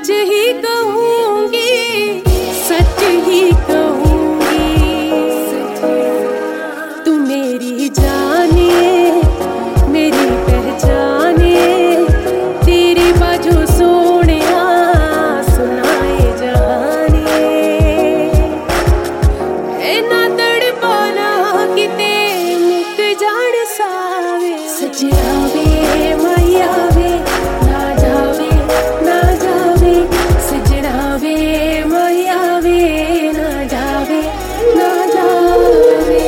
सच ही कहूंगी, सच ही कहूंगी। तू मेरी जाने, मेरी पहचाने, तेरी बाजू सोने सुनाए जहाने। इना तड़पाना किते मुक जान सावे, सजना वे माया वे ना जावे, ना जावे, सजना वे माया वे ना जावे, ना जावे।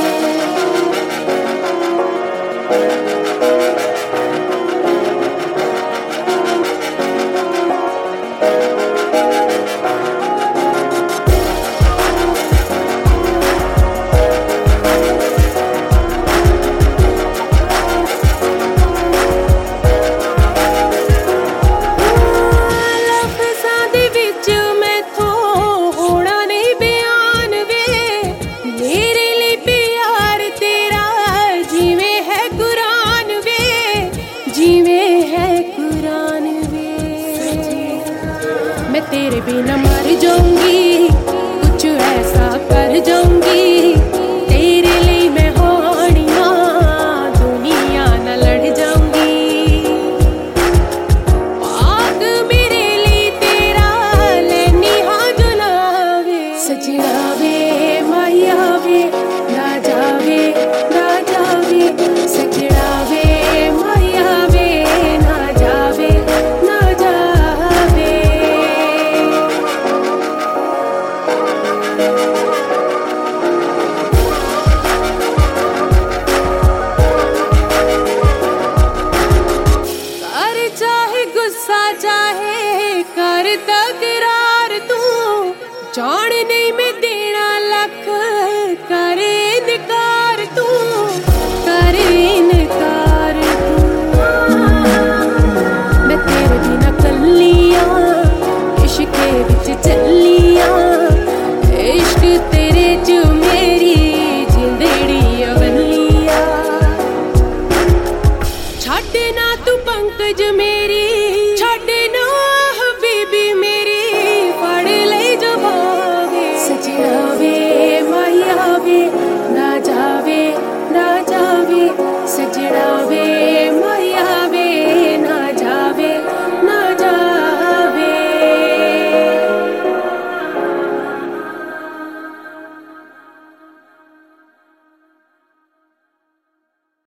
मैं तेरे बिना मर जाऊंगी, कुछ ऐसा कर जाऊंगी, तेरे लिए मैं हानिया दुनिया न लड़ जाऊंगी। पाग मेरे लिए तेरा लेनी हाँ जलावे, सजना वे माया वे ना जावे, ना जावे, सजना वे माया वे ना जावे, ना जावे। चाहे गुस्सा चाहे कर तकरार, तू जान नहीं मैं देना लख कर इनकार, तू कर इनकार। मैं तेरे बिना कल्लियां इश्क विच चलियां, इश्क तेरे च मेरी जिंदड़ी अवलिया। छड्ड ना तू पंकज मेरी, छड्ड ना हबीबी मेरी।